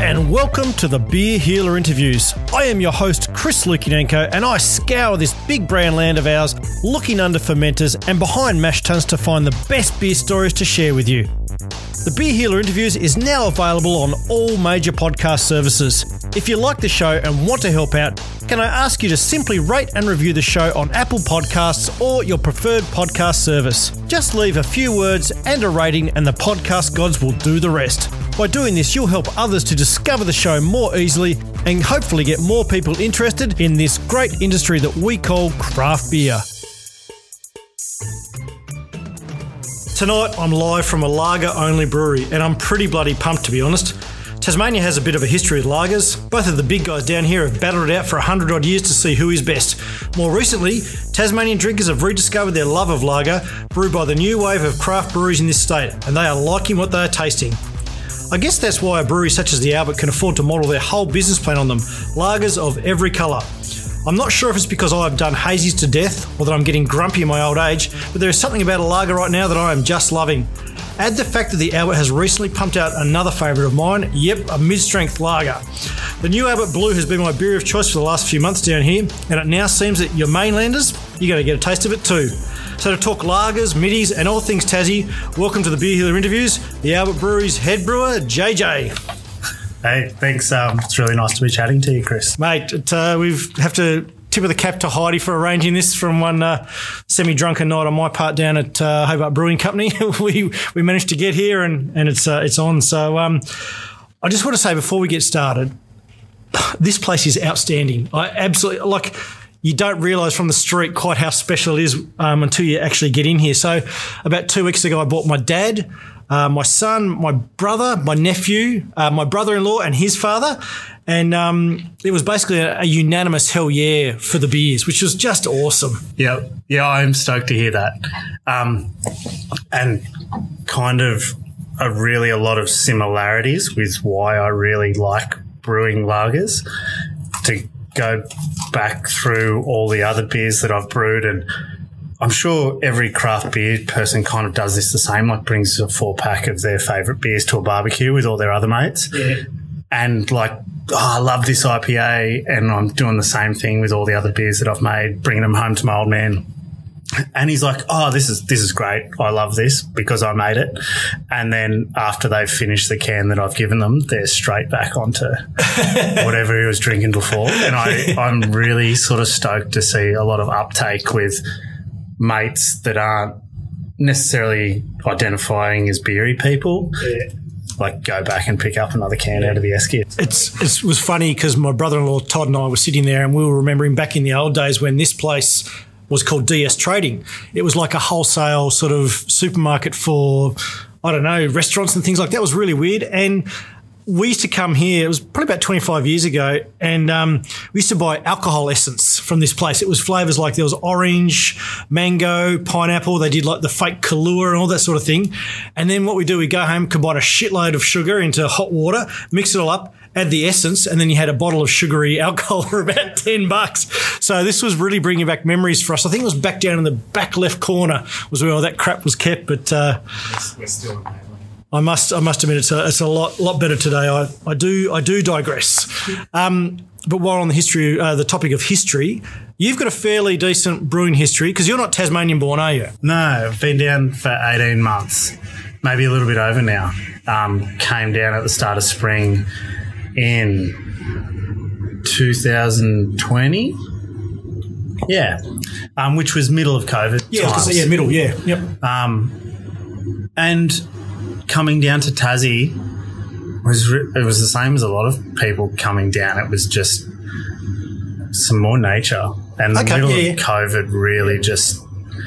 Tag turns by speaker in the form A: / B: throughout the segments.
A: and welcome to the Beer Healer Interviews. I am your host, Chris Lukinenko, and I scour this big brown land of ours, looking under fermenters and behind mash tuns to find the best beer stories to share with you. The Beer Healer Interviews is now available on all major podcast services. If you like the show and want to help out, can I ask you to simply rate and review the show on Apple Podcasts or your preferred podcast service? Just leave a few words and a rating and the podcast gods will do the rest. By doing this, you'll help others to discover the show more easily and hopefully get more people interested in this great industry that we call craft beer. Tonight, I'm live from a lager-only brewery, and I'm pretty bloody pumped, to be honest. Tasmania has a bit of a history with lagers. Both of the big guys down here have battled it out for 100-odd years to see who is best. More recently, Tasmanian drinkers have rediscovered their love of lager, brewed by the new wave of craft breweries in this state, and they are liking what they are tasting. I guess that's why a brewery such as the Albert can afford to model their whole business plan on them, lagers of every colour. I'm not sure if it's because I've done hazies to death or that I'm getting grumpy in my old age, but there is something about a lager right now that I am just loving. Add the fact that the Albert has recently pumped out another favourite of mine, a mid-strength lager. The new Albert Blue has been my beer of choice for the last few months down here, and it now seems that your mainlanders, you're going to get a taste of it too. So to talk lagers, middies and all things Tassie, welcome to the Beer Healer Interviews, the Albert Brewery's head brewer, JJ.
B: Hey, thanks. It's really nice to be chatting to you, Chris.
A: Mate, we have to tip of the cap to Heidi for arranging this from one semi-drunken night on my part down at Hobart Brewing Company. we managed to get here and it's on. So I just want to say before we get started, this place is outstanding. I absolutely you don't realise from the street quite how special it is until you actually get in here. So about 2 weeks ago, I bought my dad, my son, my brother, my nephew, my brother-in-law and his father. And it was basically a unanimous hell yeah for the beers, which was just awesome.
B: Yeah, I'm stoked to hear that. And kind of a lot of similarities with why I really like brewing lagers, to go back through all the other beers that I've brewed, and I'm sure every craft beer person kind of does this the same, like brings a 4-pack of their favourite beers to a barbecue with all their other mates. Yeah. And I love this IPA, and I'm doing the same thing with all the other beers that I've made, bringing them home to my old man. And he's like, oh, this is great. I love this because I made it. And then after they've finished the can that I've given them, they're straight back onto whatever he was drinking before. And I'm really sort of stoked to see a lot of uptake with mates that aren't necessarily identifying as beery people. Yeah. Go back and pick up another can out of the esky.
A: It was funny because my brother-in-law Todd and I were sitting there and we were remembering back in the old days when this place was called DS Trading. It was like a wholesale sort of supermarket for, I don't know, restaurants and things like that. It was really weird. And we used to come here, it was probably about 25 years ago, and we used to buy alcohol essence from this place. It was flavours like there was orange, mango, pineapple. They did like the fake Kahlua and all that sort of thing. And then what we do, we go home, combine a shitload of sugar into hot water, mix it all up, add the essence, and then you had a bottle of sugary alcohol for about $10. So this was really bringing back memories for us. I think it was back down in the back left corner was where all that crap was kept. But
B: we're still in there.
A: I must admit it's a lot better today. I do digress. But while on the topic of history, you've got a fairly decent brewing history because you're not Tasmanian born, are you?
B: No, I've been down for 18 months, maybe a little bit over now. Came down at the start of spring in 2020. Yeah, which was middle of COVID times.
A: Middle, yeah. Yep.
B: And coming down to Tassie it was the same as a lot of people coming down. It was just some more nature. And the middle of COVID really just,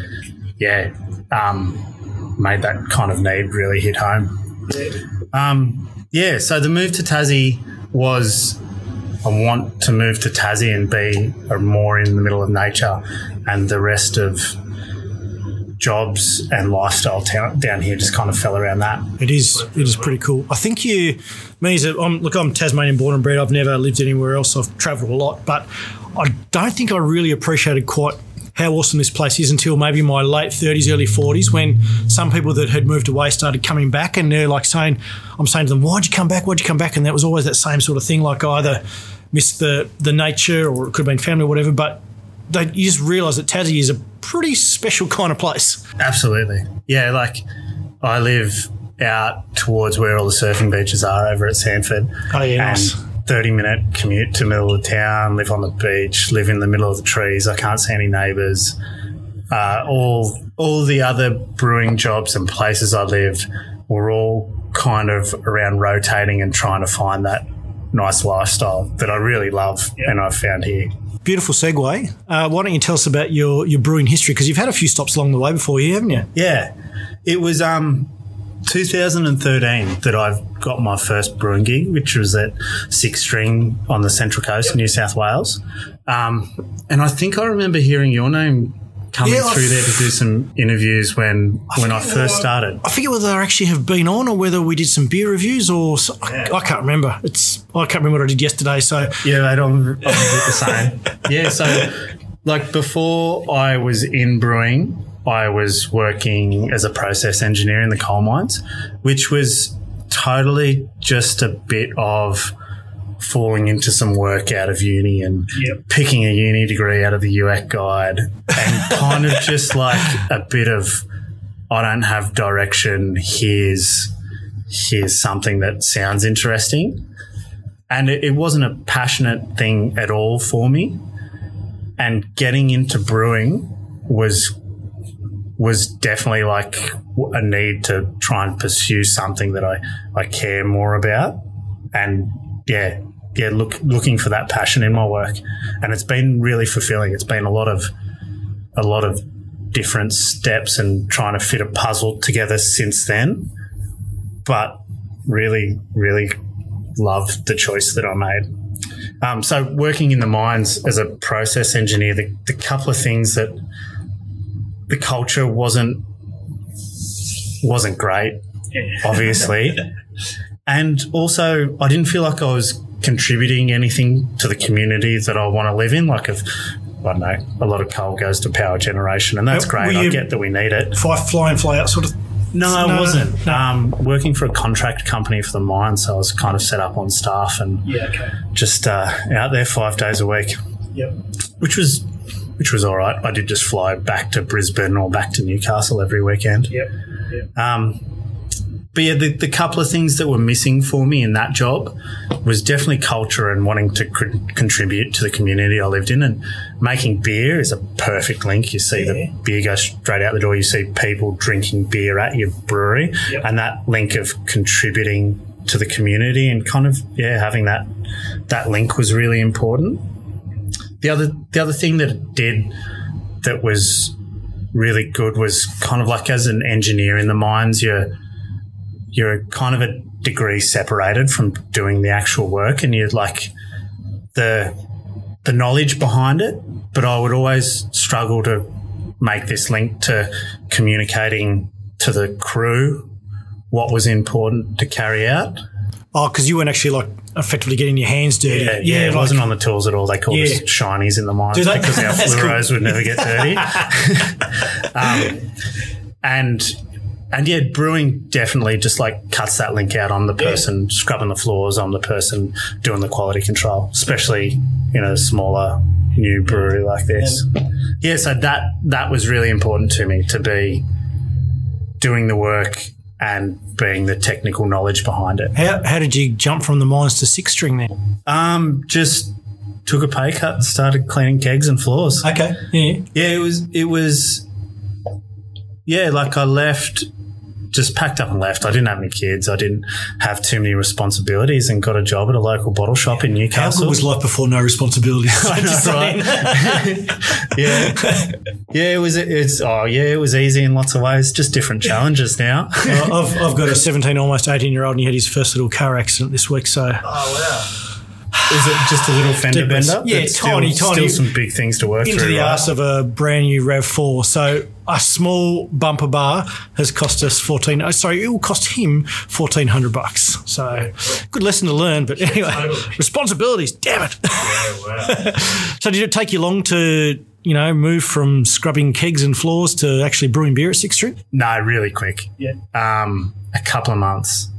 B: made that kind of need really hit home. So the move to Tassie was I want to move to Tassie and be more in the middle of nature, and the rest of jobs and lifestyle down here just kind of fell around that.
A: It is pretty cool. I think I'm Tasmanian born and bred. I've never lived anywhere else. I've travelled a lot, but I don't think I really appreciated quite how awesome this place is until maybe my late 30s, early 40s, when some people that had moved away started coming back, and they're like saying, I'm saying to them, why'd you come back? Why'd you come back? And that was always that same sort of thing, like I either missed the nature or it could have been family or whatever, but you just realise that Tassie is a pretty special kind of place.
B: Absolutely. Yeah, like I live out towards where all the surfing beaches are over at Sanford.
A: Oh, yeah, nice.
B: 30-minute commute to the middle of the town, live on the beach, live in the middle of the trees. I can't see any neighbours. All the other brewing jobs and places I lived were all kind of around rotating and trying to find that nice lifestyle that I really love and I've found here.
A: Beautiful segue. Why don't you tell us about your brewing history? Because you've had a few stops along the way before you, haven't you?
B: Yeah. It was 2013 that I got my first brewing gig, which was at Six String on the Central Coast, New South Wales. And I think I remember hearing your name coming through there to do some interviews when I first started.
A: I forget whether I actually have been on or whether we did some beer reviews or I can't remember. I can't remember what I did yesterday. So
B: yeah, I'm a bit the same. Yeah, so like before I was in brewing, I was working as a process engineer in the coal mines, which was totally just a bit of falling into some work out of uni and picking a uni degree out of the UAC guide and kind of just like a bit of, I don't have direction, here's something that sounds interesting. And it wasn't a passionate thing at all for me. And getting into brewing was definitely like a need to try and pursue something that I care more about. And looking for that passion in my work, and it's been really fulfilling. It's been a lot of different steps and trying to fit a puzzle together since then, but really, really love the choice that I made. So working in the mines as a process engineer, the couple of things that the culture wasn't great, obviously, and also I didn't feel like I was contributing anything to the community that I want to live in. Like I don't know, a lot of coal goes to power generation, and that's great. I get that we need it.
A: Fly in, fly out sort of.
B: No, I wasn't. No. Working for a contract company for the mine, so I was kind of set up on staff and just out there 5 days a week.
A: Yep.
B: Which was all right. I did just fly back to Brisbane or back to Newcastle every weekend.
A: Yep.
B: But yeah, the couple of things that were missing for me in that job was definitely culture and wanting to contribute to the community I lived in. And making beer is a perfect link. You see the beer go straight out the door. You see people drinking beer at your brewery, and that link of contributing to the community and kind of having that link was really important. The other thing that it did that was really good was kind of like as an engineer in the mines, you're kind of a degree separated from doing the actual work, and you're like the knowledge behind it. But I would always struggle to make this link to communicating to the crew what was important to carry out.
A: Oh, because you weren't actually like effectively getting your hands dirty.
B: Yeah, it wasn't on the tools at all. They called us shinies in the mines because our fluoros would never get dirty. And yeah, brewing definitely just like cuts that link out. I'm the person scrubbing the floors. I'm the person doing the quality control, especially in a smaller new brewery like this. Yeah, so that was really important to me, to be doing the work and being the technical knowledge behind it.
A: How did you jump from the mines to Six String then?
B: Just took a pay cut and started cleaning kegs and floors.
A: Okay. Yeah.
B: Yeah, it was like I left, just packed up and left. I didn't have any kids. I didn't have too many responsibilities and got a job at a local bottle shop in Newcastle.
A: How good was life before no responsibilities?
B: I know, right? Yeah, it was easy in lots of ways, just different challenges now.
A: I've got a 17, almost 18-year-old, and he had his first little car accident this week. So,
B: oh wow. Is it just a little fender bender?
A: Yeah, tiny.
B: Still some big things to work
A: into
B: through.
A: Into the arse of a brand new RAV4. So a small bumper bar has cost us it will cost him $1,400. So good lesson to learn. But anyway, responsibilities, damn it.
B: Yeah, wow.
A: So did it take you long to move from scrubbing kegs and floors to actually brewing beer at Sixth Street?
B: No, really quick.
A: Yeah.
B: A couple of months.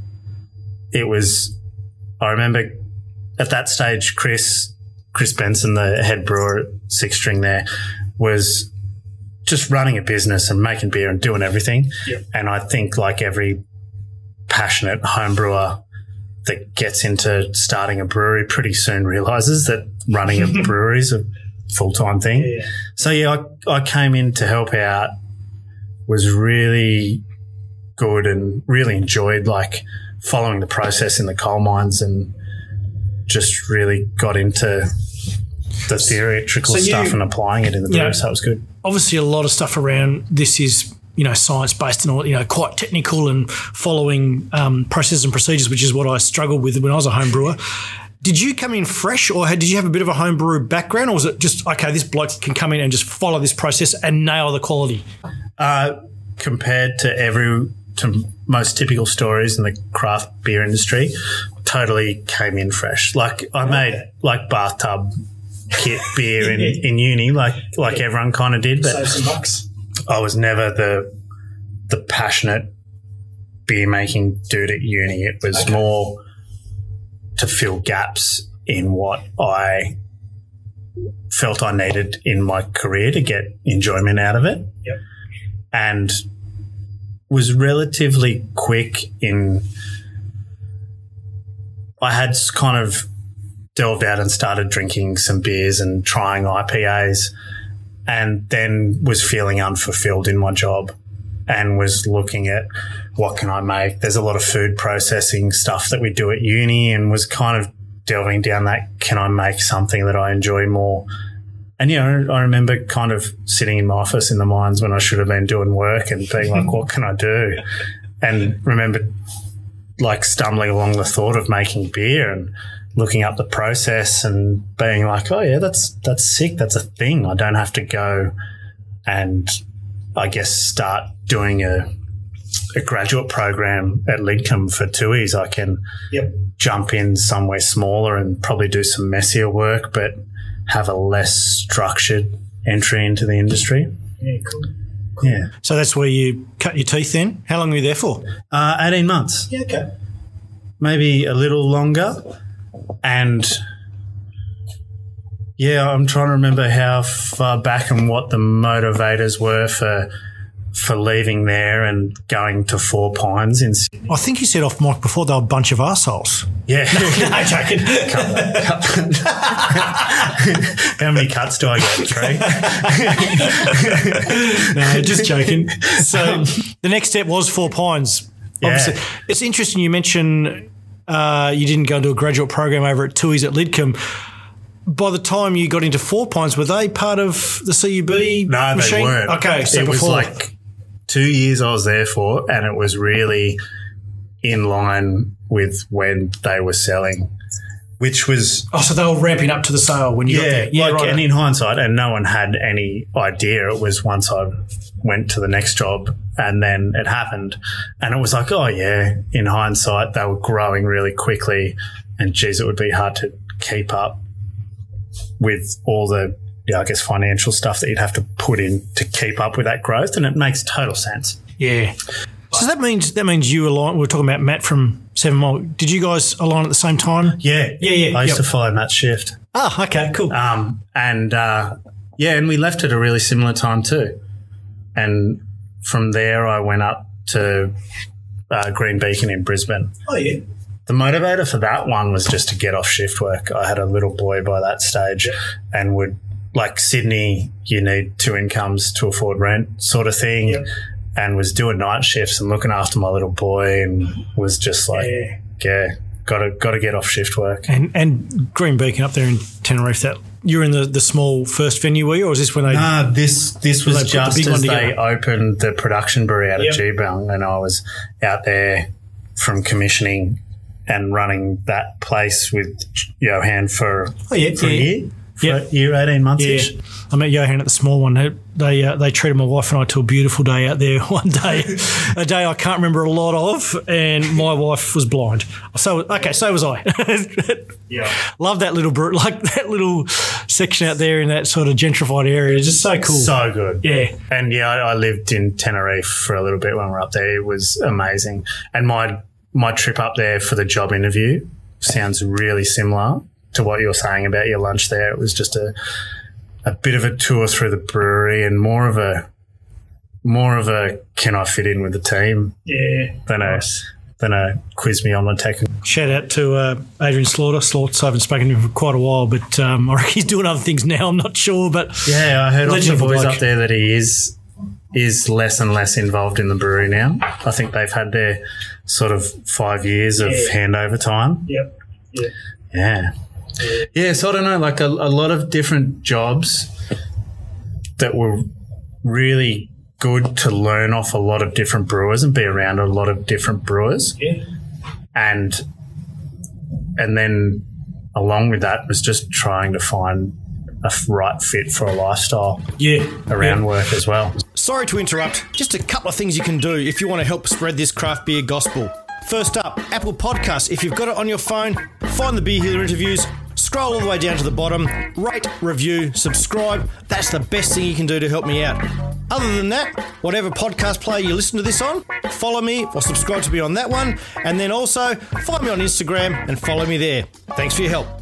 B: I remember at that stage, Chris Benson, the head brewer at Sixth String there, was just running a business and making beer and doing everything.
A: Yep.
B: And I think like every passionate home brewer that gets into starting a brewery pretty soon realises that running a brewery is a full-time thing.
A: Yeah.
B: So, I came in to help out, was really good and really enjoyed like following the process in the coal mines and just really got into the theoretical stuff and applying it in the brewery. So that was good.
A: Obviously, a lot of stuff around this is, science-based and all, quite technical and following processes and procedures, which is what I struggled with when I was a home brewer. Did you come in fresh or did you have a bit of a home brew background, or was it just, okay, this bloke can come in and just follow this process and nail the quality?
B: Compared to most typical stories in the craft beer industry, totally came in fresh. Like I made like bathtub kit beer in uni, like everyone kind of did, but
A: save some bucks.
B: I was never the passionate beer making dude at uni. It was more to fill gaps in what I felt I needed in my career to get enjoyment out of it.
A: Yep.
B: And was relatively quick I had kind of delved out and started drinking some beers and trying IPAs, and then was feeling unfulfilled in my job and was looking at what can I make. There's a lot of food processing stuff that we do at uni, and was kind of delving down that, can I make something that I enjoy more? And, I remember kind of sitting in my office in the mines when I should have been doing work and being like, what can I do? And remember like stumbling along the thought of making beer and looking up the process and being like, oh yeah, that's sick. That's a thing. I don't have to go and I guess start doing a graduate program at Lidcombe for Tooheys. I can jump in somewhere smaller and probably do some messier work, but have a less structured entry into the industry.
A: Yeah, cool.
B: Yeah.
A: So that's where you cut your teeth then? How long were you there for?
B: 18 months.
A: Yeah, okay.
B: Maybe a little longer. And, I'm trying to remember how far back and what the motivators were for leaving there and going to Four Pines in Sydney.
A: I think you said off mic before they were a bunch of arseholes.
B: Yeah.
A: No, joking.
B: How many cuts do I get? 3?
A: No, just joking. So the next step was Four Pines. Obviously.
B: Yeah.
A: It's interesting you mention you didn't go into a graduate program over at Tooheys at Lidcombe. By the time you got into Four Pines, were they part of the CUB
B: No,
A: machine?
B: they weren't.
A: Okay, so
B: it
A: before.
B: was like 2 years I was there for, and it was really in line with when they were selling, which was...
A: Oh, so they were ramping up to the sale when you got there.
B: Yeah,
A: right.
B: And in hindsight, and no one had any idea. It was once I went to the next job and then it happened. And it was like, oh, yeah, in hindsight, they were growing really quickly and, geez, it would be hard to keep up with all the, financial stuff that you'd have to put in to keep up with that growth. And it makes total sense.
A: Yeah. So that means you align. We were talking about Matt from 7 Mile. Did you guys align at the same time?
B: Yeah. I used to follow Matt's shift.
A: Oh, okay, cool.
B: And we left at a really similar time too. And from there, I went up to Green Beacon in Brisbane.
A: Oh, yeah.
B: The motivator for that one was just to get off shift work. I had a little boy by that stage and would, like Sydney, you need 2 incomes to afford rent sort of thing.
A: Yep.
B: And was doing night shifts and looking after my little boy and was just like, got to get off shift work.
A: And Green Beacon up there in Tenerife, that you're in the small first venue, were you, or was this when they?
B: This was just as they opened the production brewery out of Geebung, and I was out there from commissioning and running that place with Johan for a year. For a year, 18 months ish.
A: I met Johan at the small one. they treated my wife and I to a beautiful day out there one day, a day I can't remember a lot of, and my wife was blind. So was I.
B: Yeah.
A: Love that little that little section out there in that sort of gentrified area. It's just so cool.
B: So good.
A: Yeah.
B: And I lived in Tenerife for a little bit when we were up there. It was amazing. And my trip up there for the job interview sounds really similar to what you were saying about your lunch there. It was just a bit of a tour through the brewery and more of a can I fit in with the team?
A: Yeah.
B: Than a quiz me on the tech.
A: Shout out to Adrian Slaughter. I haven't spoken to him for quite a while, but I reckon he's doing other things now. I'm not sure, but
B: yeah, I heard on the boys up there that he is less and less involved in the brewery now. I think they've had their sort of 5 years of handover time.
A: Yep.
B: Yeah. Yeah, so I don't know, like a lot of different jobs that were really good to learn off a lot of different brewers and be around a lot of different brewers.
A: Yeah.
B: And then along with that was just trying to find a right fit for a lifestyle around work as well.
A: Sorry to interrupt. Just a couple of things you can do if you want to help spread this craft beer gospel. First up, Apple Podcasts. If you've got it on your phone, find the Beer Healer interviews, scroll all the way down to the bottom, rate, review, subscribe. That's the best thing you can do to help me out. Other than that, whatever podcast player you listen to this on, follow me or subscribe to me on that one. And then also find me on Instagram and follow me there. Thanks for your help.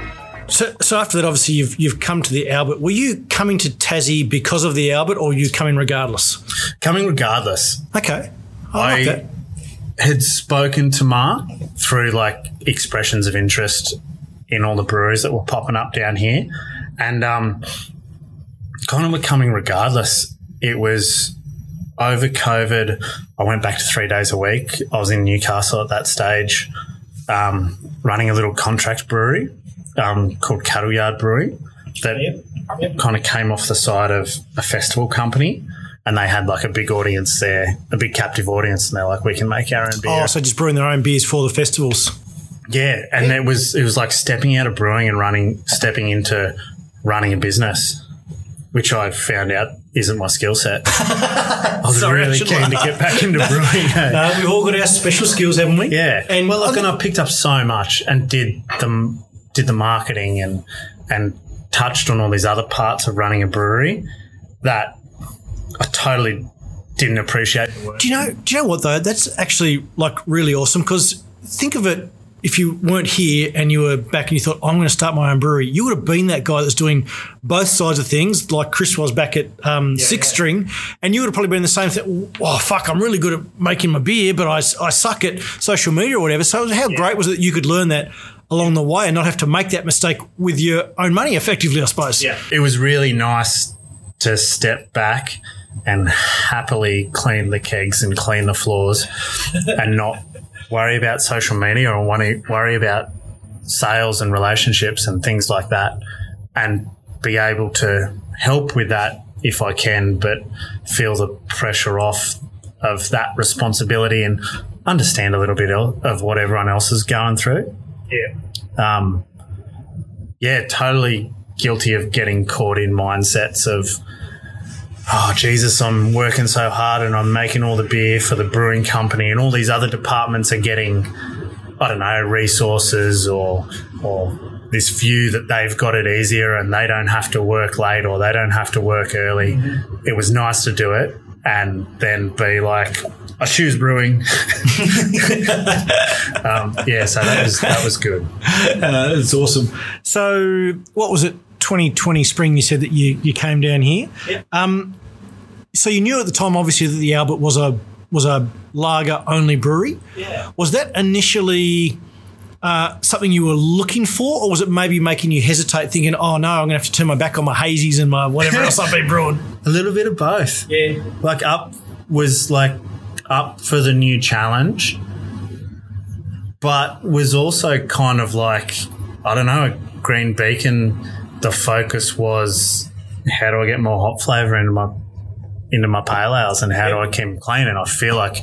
A: So after that, obviously, you've come to the Albert. Were you coming to Tassie because of the Albert, or were you coming regardless?
B: Coming regardless.
A: Okay. I like that.
B: Had spoken to Mark through like expressions of interest in all the breweries that were popping up down here, and kind of were coming regardless. It was over COVID. I went back to 3 days a week. I was in Newcastle at that stage, running a little contract brewery called Cattle Yard Brewery that kind of came off the side of a festival company. And they had like a big audience there, a big captive audience, and they're like, we can make our own beer.
A: Oh, so just brewing their own beers for the festivals.
B: Yeah, and it was like stepping out of brewing and stepping into running a business, which I found out isn't my skill set. I was really keen to get back into brewing.
A: No, we've all got our special skills, haven't we?
B: Yeah. And I picked up so much and did the marketing and touched on all these other parts of running a brewery that I totally didn't appreciate.
A: Do you know what though? That's actually like really awesome, because think of it, if you weren't here and you were back and you thought, I'm going to start my own brewery, you would have been that guy that's doing both sides of things, like Chris was back at Six String, and you would have probably been the same thing. Oh, fuck, I'm really good at making my beer, but I suck at social media or whatever. So how great was it that you could learn that along the way and not have to make that mistake with your own money effectively, I suppose?
B: Yeah. It was really nice to step back and happily clean the kegs and clean the floors and not worry about social media or worry about sales and relationships and things like that, and be able to help with that if I can, but feel the pressure off of that responsibility and understand a little bit of what everyone else is going through. Yeah. Totally guilty of getting caught in mindsets of, oh, Jesus, I'm working so hard and I'm making all the beer for the brewing company and all these other departments are getting, I don't know, resources or this view that they've got it easier and they don't have to work late or they don't have to work early. Mm-hmm. It was nice to do it and then be like, I choose brewing. So that was good.
A: That's awesome. So what was it? 2020 spring, you said that you came down here. Yep. So you knew at the time, obviously, that the Albert was a lager only brewery.
B: Yeah.
A: Was that initially something you were looking for, or was it maybe making you hesitate, thinking, "Oh no, I'm going to have to turn my back on my hazies and my whatever else I've been brewing"?
B: A little bit of both.
A: Yeah.
B: Up for the new challenge, but was also kind of like, I don't know, Green Beacon. The focus was, how do I get more hop flavour into my pale ales and how do I keep them clean? And I feel like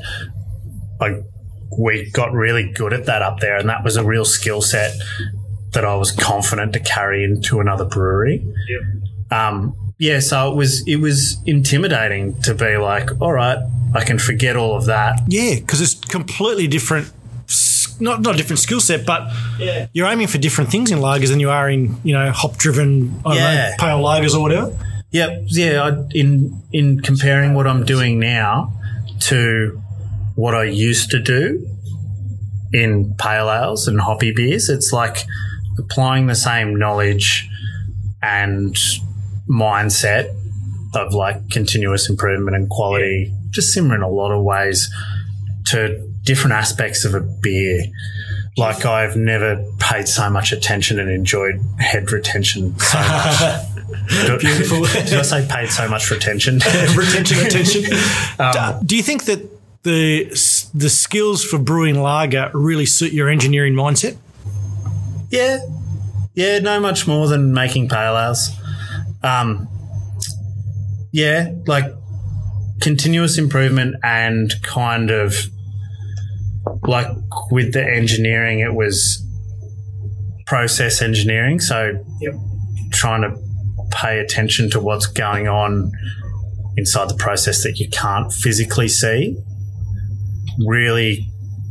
B: we got really good at that up there, and that was a real skill set that I was confident to carry into another brewery.
A: Yep.
B: Yeah, so it was intimidating to be like, all right, I can forget all of that.
A: Yeah, because it's completely different, not a different skill set, but you're aiming for different things in lagers than you are in, hop-driven, I don't know, pale lagers or whatever.
B: Yep, yeah. In comparing what I'm doing now to what I used to do in pale ales and hoppy beers, it's like applying the same knowledge and mindset of like continuous improvement and quality, just similar in a lot of ways to different aspects of a beer. Like I've never paid so much attention and enjoyed head retention so much.
A: Beautiful.
B: Did I say paid so much for attention?
A: Attention. Do you think that the skills for brewing lager really suit your engineering mindset?
B: Yeah, no much more than making pale ales. Like continuous improvement and kind of like with the engineering, it was process engineering. So trying to pay attention to what's going on inside the process that you can't physically see. Really,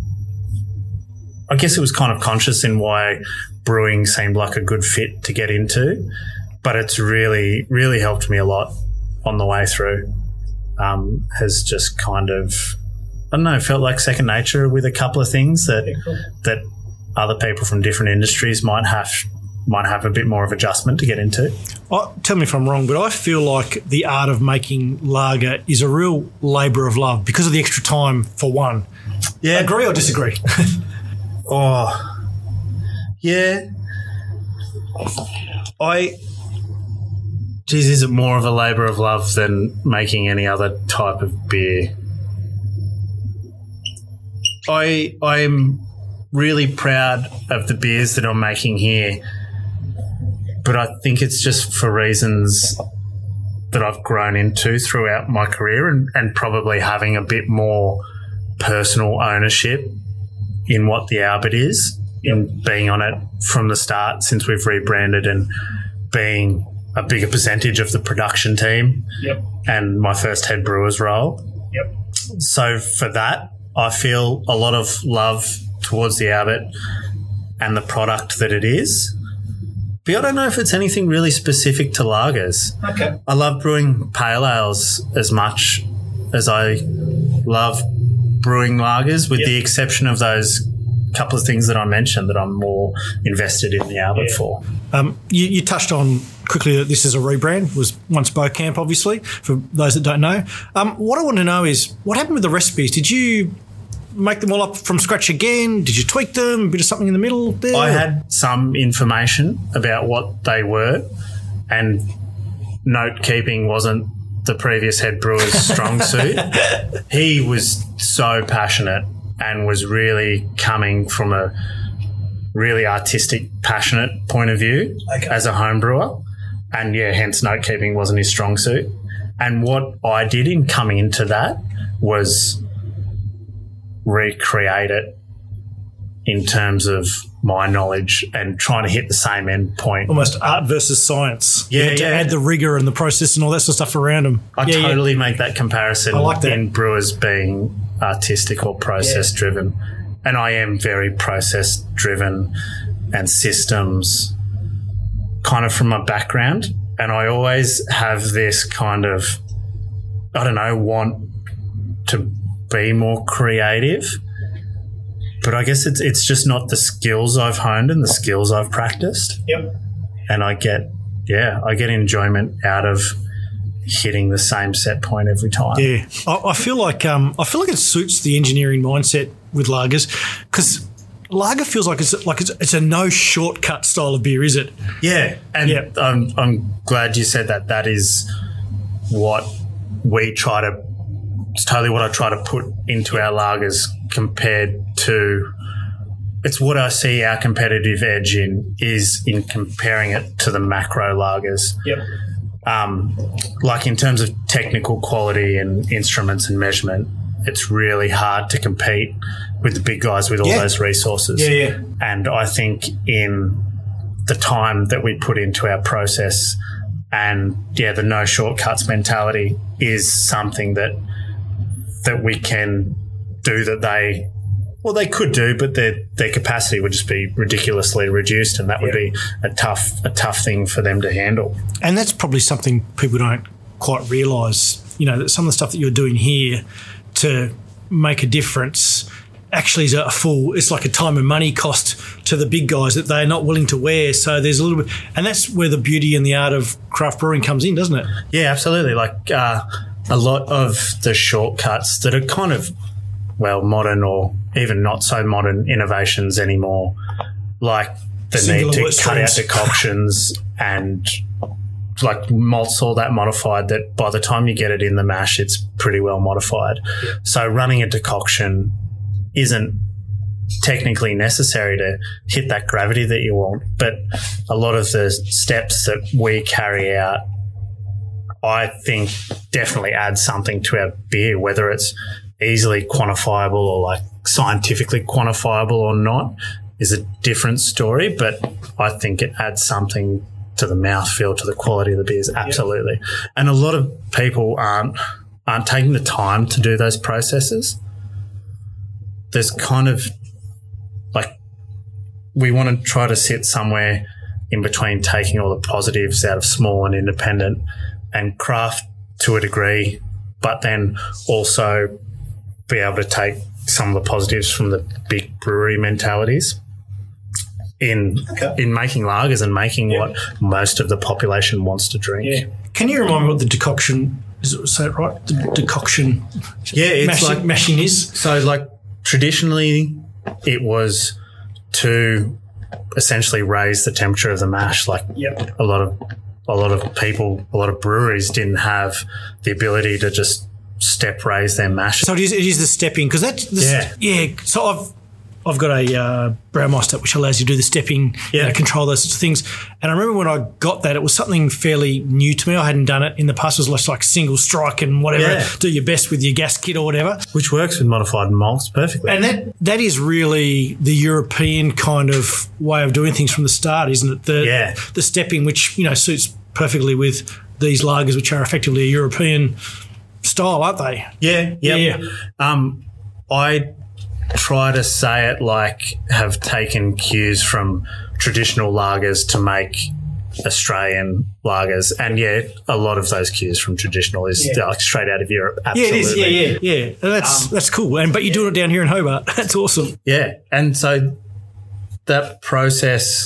B: I guess it was kind of conscious in why brewing seemed like a good fit to get into, but it's really, really helped me a lot on the way through. Has just kind of, I don't know, felt like second nature with a couple of things that other people from different industries might have a bit more of adjustment to get into.
A: Tell me if I'm wrong, but I feel like the art of making lager is a real labour of love because of the extra time for one. Yeah. Agree or disagree?
B: Is it more of a labour of love than making any other type of beer? I'm really proud of the beers that I'm making here, but I think it's just for reasons that I've grown into throughout my career and probably having a bit more personal ownership in what the Albert is, in being on it from the start since we've rebranded and being a bigger percentage of the production team and my first head brewer's role. So for that, I feel a lot of love towards the Albert and the product that it is. But I don't know if it's anything really specific to lagers.
A: Okay.
B: I love brewing pale ales as much as I love brewing lagers, with the exception of those couple of things that I mentioned that I'm more invested in the Albert for.
A: You touched on quickly that this is a rebrand. It was once Bocamp, obviously, for those that don't know. What I want to know is what happened with the recipes? Did you make them all up from scratch again? Did you tweak them? A bit of something in the middle there?
B: I had some information about what they were, and note keeping wasn't the previous head brewer's strong suit. He was so passionate and was really coming from a really artistic, passionate point of view as a home brewer. And, hence note keeping wasn't his strong suit. And what I did in coming into that was recreate it in terms of my knowledge and trying to hit the same end point.
A: Almost art versus science. To add the rigour and the process and all that sort of stuff around them.
B: I totally make that comparison.
A: I like that.
B: In brewers being artistic or process driven. And I am very process driven and systems kind of from my background. And I always have this kind of, want to be more creative. But I guess it's just not the skills I've honed and the skills I've practiced. And I get enjoyment out of hitting the same set point every time.
A: Yeah, I feel like it suits the engineering mindset with lagers, because lager feels like it's a no shortcut style of beer, is it?
B: Yeah, and I'm glad you said that. That is what we try to. It's totally what I try to put into our lagers compared to. It's what I see our competitive edge in comparing it to the macro lagers. Like in terms of technical quality and instruments and measurement, it's really hard to compete with the big guys with all those resources. And I think in the time that we put into our process And the no shortcuts mentality is something that we can do that they could do, but their capacity would just be ridiculously reduced, and that would be a tough thing for them to handle.
A: And that's probably something people don't quite realise, that some of the stuff that you're doing here to make a difference actually is it's like a time and money cost to the big guys that they're not willing to wear. So there's a little bit, and that's where the beauty and the art of craft brewing comes in, doesn't it?
B: Yeah, absolutely. Like a lot of the shortcuts that are kind of, modern or even not so modern innovations anymore, like the need to cut out decoctions and like malt's all that modified that by the time you get it in the mash, it's pretty well modified. So running a decoction isn't technically necessary to hit that gravity that you want, but a lot of the steps that we carry out, I think, definitely add something to our beer, whether it's easily quantifiable or like scientifically quantifiable or not is a different story, but I think it adds something to the mouthfeel, to the quality of the beers, absolutely. Yep. And a lot of people aren't taking the time to do those processes. There's kind of like we want to try to sit somewhere in between taking all the positives out of small and independent and craft to a degree, but then also be able to take some of the positives from the big brewery mentalities in making lagers and making what most of the population wants to drink.
A: Yeah. Can you remind me what the decoction is? Is that right? The decoction,
B: it's
A: mashing is.
B: So, like traditionally, it was to essentially raise the temperature of the mash. Like a lot of people, a lot of breweries didn't have the ability to just step raise their mash.
A: So it is the stepping, because So I've got a Braumeister which allows you to do the stepping, control those sorts of things. And I remember when I got that, it was something fairly new to me. I hadn't done it in the past. It was less like single strike and whatever. Do your best with your gas kit or whatever,
B: which works with modified malts perfectly.
A: And that is really the European kind of way of doing things from the start, isn't it? The stepping, which suits perfectly with these lagers, which are effectively a European style, aren't they?
B: Yeah. I try to say it like have taken cues from traditional lagers to make Australian lagers, and a lot of those cues from traditional is like straight out of Europe. Absolutely.
A: It is. And that's cool. But you're doing it down here in Hobart. That's awesome.
B: Yeah, and so that process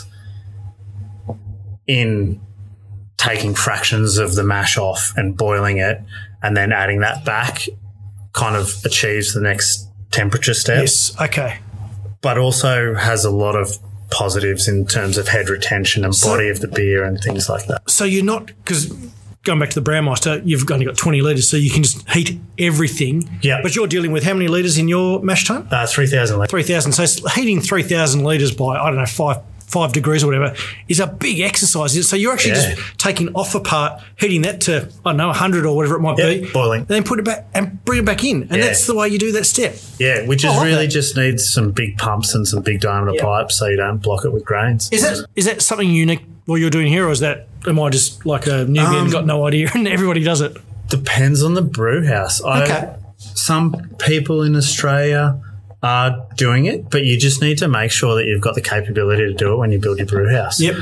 B: in taking fractions of the mash off and boiling it and then adding that back kind of achieves the next temperature step.
A: Yes, okay.
B: But also has a lot of positives in terms of head retention and body of the beer and things like that.
A: So you're not, because going back to the Braumeister, you've only got 20 litres, so you can just heat everything.
B: Yeah.
A: But you're dealing with how many litres in your mash tun?
B: 3,000 litres.
A: 3,000. So heating 3,000 litres by, 5 degrees or whatever is a big exercise. So you're actually just taking off a part, heating that to, 100 or whatever it might be.
B: Boiling.
A: And then put it back and bring it back in. And that's the way you do that step.
B: Yeah, which is really just needs some big pumps and some big diameter pipes so you don't block it with grains.
A: Is that something unique what you're doing here, or am I just like a newbie and got no idea and everybody does it?
B: Depends on the brew house. Some people in Australia are doing it, but you just need to make sure that you've got the capability to do it when you build your brew house.
A: Yep.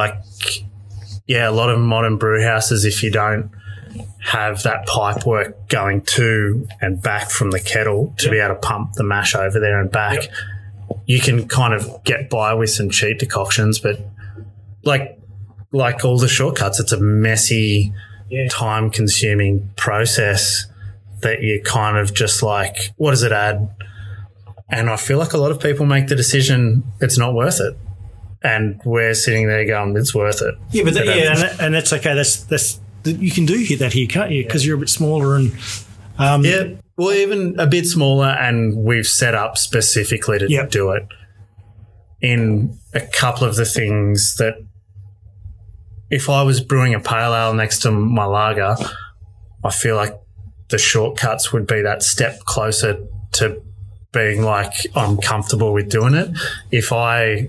B: A lot of modern brew houses, if you don't have that pipe work going to and back from the kettle to be able to pump the mash over there and back, you can kind of get by with some cheap decoctions, but like all the shortcuts, it's a messy, time-consuming process that you kind of just like, what does it add? And I feel like a lot of people make the decision it's not worth it. And we're sitting there going, it's worth it.
A: Yeah, but and that's okay. That's you can do that here, can't you? Because you're a bit smaller and
B: well, even a bit smaller, and we've set up specifically to do it. In a couple of the things that, if I was brewing a pale ale next to my lager, I feel like the shortcuts would be that step closer to being like I'm comfortable with doing it. If I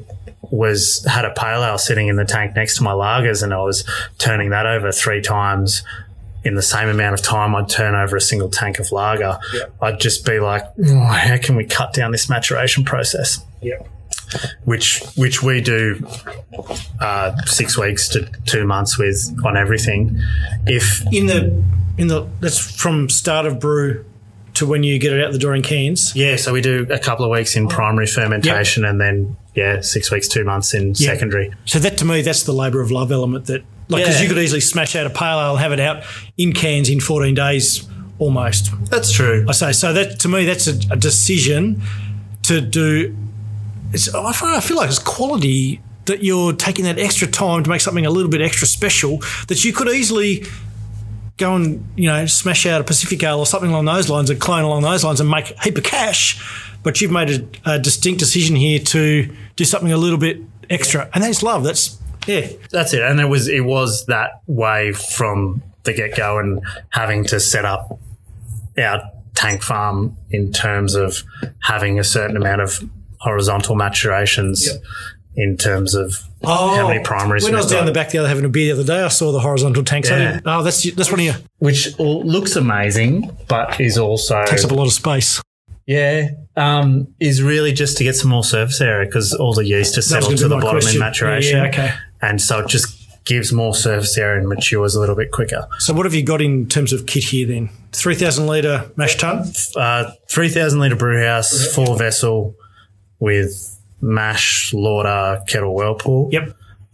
B: had a pale ale sitting in the tank next to my lagers, and I was turning that over 3 times in the same amount of time I'd turn over a single tank of lager, I'd just be like, how can we cut down this maturation process?
A: Yeah.
B: Which we do 6 weeks to 2 months with on everything. If
A: In the that's from start of brew to when you get it out the door in cans.
B: Yeah, so we do a couple of weeks in primary fermentation and then 6 weeks, 2 months in secondary.
A: So that, to me, that's the labour of love element that, like, because you could easily smash out a pale ale and have it out in cans in 14 days almost.
B: That's true.
A: I say, so that, to me, that's a decision to do. I feel like it's quality that you're taking that extra time to make something a little bit extra special that you could easily go and, smash out a Pacific Ale or something along those lines, a clone along those lines, and make a heap of cash. But you've made a distinct decision here to do something a little bit extra, and that's love. That's
B: it. And it was that way from the get-go, and having to set up our tank farm in terms of having a certain amount of horizontal maturations in terms of how many primaries.
A: When I was down the back having a beer the other day, I saw the horizontal tanks.
B: Yeah.
A: That's one of your...
B: Which looks amazing, but is also...
A: Takes up a lot of space.
B: Yeah, is really just to get some more surface area because all the yeast is settled to the bottom in maturation.
A: Yeah, okay.
B: And so it just gives more surface area and matures a little bit quicker.
A: So what have you got in terms of kit here then? 3,000 litre mash tun?
B: 3,000 litre brew house, 4 vessel with mash, lauter, kettle, whirlpool.
A: Yep.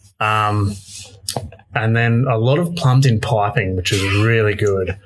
B: And then a lot of plumbed-in piping, which is really good.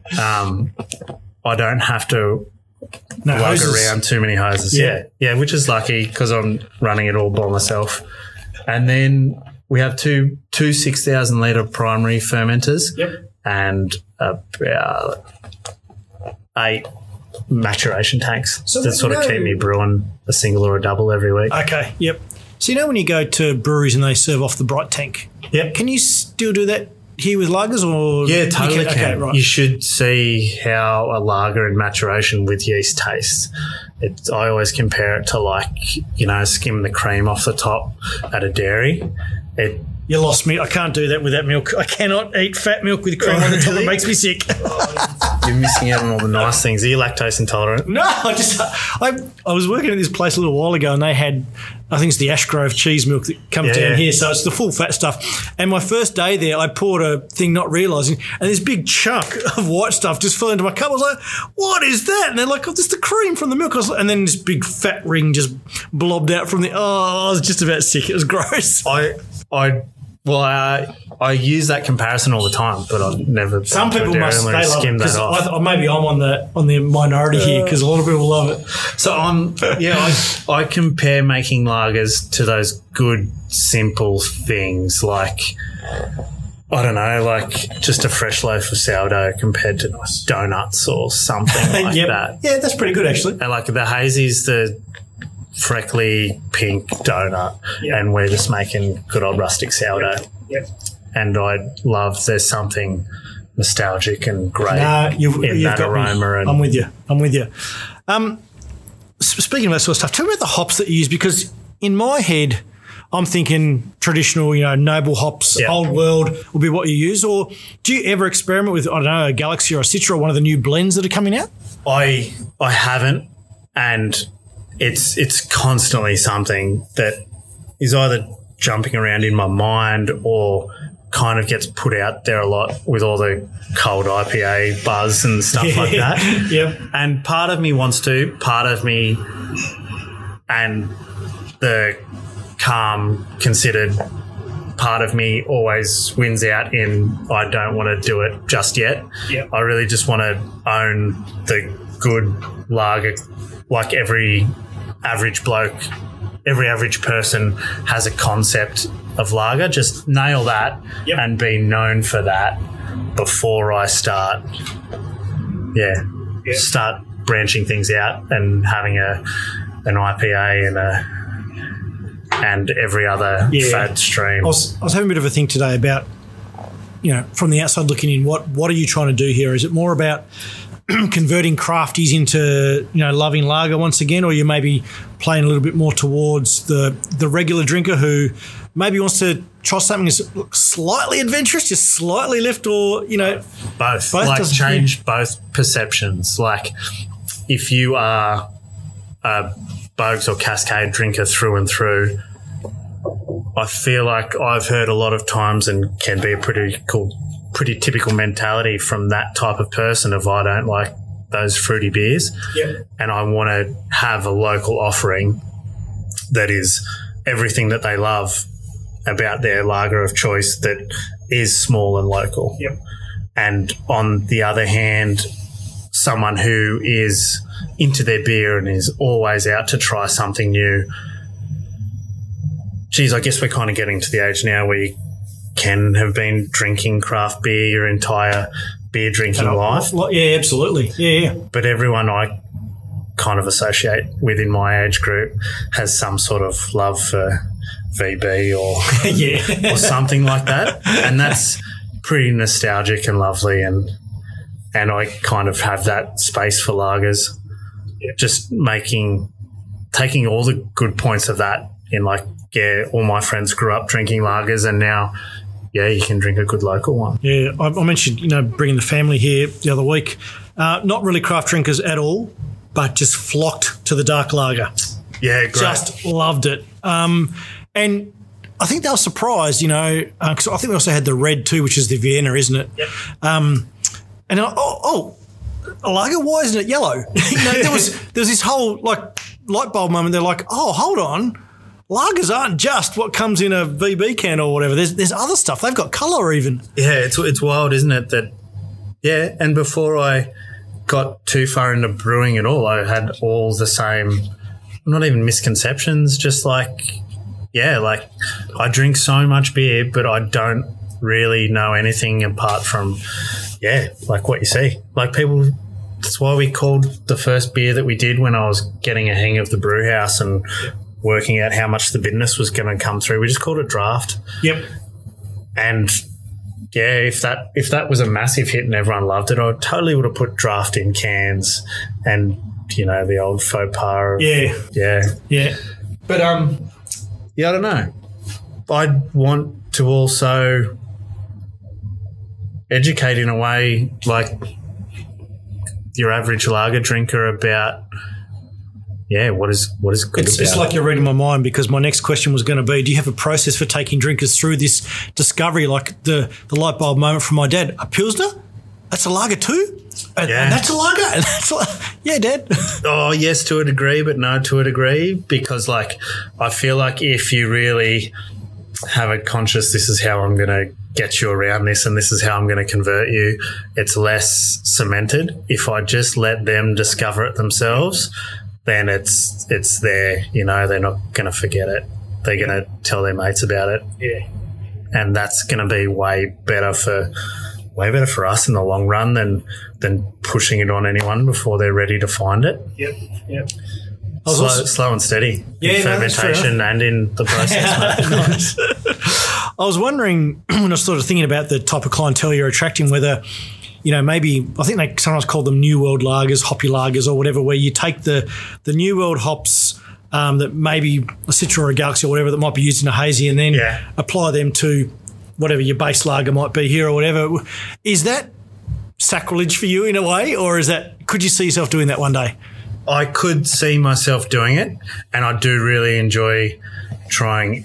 B: I don't have to work around too many hoses. Yeah, which is lucky because I'm running it all by myself. And then we have two 6,000 litre primary fermenters and about 8 maturation tanks that sort of keep me brewing a single or a double every week.
A: Okay, yep. So when you go to breweries and they serve off the bright tank, can you still do that here with lagers? Or
B: yeah, totally can.
A: Okay, right.
B: You should see how a lager in maturation with yeast tastes. I always compare it to skim the cream off the top at a dairy.
A: You lost me. I can't do that with that milk. I cannot eat fat milk with cream on the top. It makes me sick.
B: You're missing out on all the nice things. Are you lactose intolerant?
A: No, I was working at this place a little while ago and they had, I think it's the Ashgrove cheese milk that comes down here. So it's the full fat stuff. And my first day there, I poured a thing not realising, and this big chunk of white stuff just fell into my cup. I was like, what is that? And they're like, oh, this is the cream from the milk. And then this big fat ring just blobbed out from I was just about sick. It was gross.
B: I use that comparison all the time, but I've never.
A: Some people must
B: skim that off.
A: Maybe I'm on the minority here because a lot of people love it.
B: So I compare making lagers to those good simple things like, I don't know, like just a fresh loaf of sourdough compared to donuts or something like that.
A: Yeah, that's pretty good actually.
B: And like the hazy's the freckly pink donut, and we're just making good old rustic sourdough.
A: Yep.
B: And I love there's something nostalgic and great
A: you've
B: that
A: got
B: aroma.
A: I'm with you. Speaking of that sort of stuff, tell me about the hops that you use, because in my head I'm thinking traditional, noble hops, old world will be what you use. Or do you ever experiment with, I don't know, a Galaxy or a Citra or one of the new blends that are coming out?
B: I haven't, and it's constantly something that is either jumping around in my mind or kind of gets put out there a lot with all the cold IPA buzz and stuff like that.
A: Yep.
B: And part of me wants to, part of me and the calm, considered part of me always wins out in I don't want to do it just yet.
A: Yep.
B: I really just want to own the good lager, like every average bloke, every average person has a concept of lager. Just nail that and be known for that before I start branching things out and having an IPA and every other fad stream.
A: I was having a bit of a think today about, from the outside looking in, what are you trying to do here? Is it more about converting crafties into, loving lager once again, or you maybe playing a little bit more towards the regular drinker who maybe wants to try something that's slightly adventurous, just slightly left, or,
B: Both like change both perceptions. Like if you are a Bogues or Cascade drinker through and through, I feel like I've heard a lot of times, and can be a pretty typical mentality from that type of person, if I don't like those fruity beers.
A: Yep.
B: And I want to have a local offering that is everything that they love about their lager of choice that is small and local.
A: Yep.
B: And on the other hand, someone who is into their beer and is always out to try something new. Geez, I guess we're kind of getting to the age now where you can have been drinking craft beer your entire beer drinking life.
A: Yeah, absolutely. Yeah.
B: But everyone I kind of associate with in my age group has some sort of love for VB or or something like that. And that's pretty nostalgic and lovely, and I kind of have that space for lagers. Just taking all the good points of that in, like, all my friends grew up drinking lagers, and now, you can drink a good local one.
A: Yeah, I mentioned, bringing the family here the other week. Not really craft drinkers at all, but just flocked to the dark lager.
B: Yeah, great.
A: Just loved it. And I think they were surprised, because I think we also had the red too, which is the Vienna, isn't it?
B: Yep.
A: And a lager, why isn't it yellow? There was this whole light bulb moment. They're like, oh, hold on. Lagers aren't just what comes in a VB can or whatever. There's other stuff. They've got colour even.
B: Yeah, it's wild, isn't it? And before I got too far into brewing at all, I had all the same, not even misconceptions, just I drink so much beer, but I don't really know anything apart from, like what you see. Like people, that's why we called the first beer that we did when I was getting a hang of the brew house and working out how much the bitterness was going to come through. We just called it Draft.
A: Yep.
B: And if that was a massive hit and everyone loved it, I totally would have put Draft in cans and, the old faux pas.
A: Yeah.
B: But, I don't know. I'd want to also educate in a way like your average lager drinker about, what is good about it.
A: It's like you're reading my mind, because my next question was going to be, do you have a process for taking drinkers through this discovery, like the light bulb moment from my dad? A Pilsner? That's a lager too? And that's a lager? And that's Dad.
B: Oh, yes, to a degree, but no to a degree, because, I feel like if you really have a conscious, this is how I'm going to get you around this and this is how I'm going to convert you, it's less cemented. If I just let them discover it themselves, then it's there, they're not going to forget it. They're going to tell their mates about it.
A: Yeah.
B: And that's going to be way better for us in the long run than pushing it on anyone before they're ready to find it.
A: Yep.
B: Slow and steady in fermentation and in the process.
A: Nice. I was wondering, when I was sort of thinking about the type of clientele you're attracting, whether, maybe, I think they sometimes call them New World lagers, hoppy lagers or whatever, where you take the New World hops that maybe a Citra or a Galaxy or whatever that might be used in a hazy, and then apply them to whatever your base lager might be here or whatever. Is that sacrilege for you in a way, or could you see yourself doing that one day?
B: I could see myself doing it, and I do really enjoy trying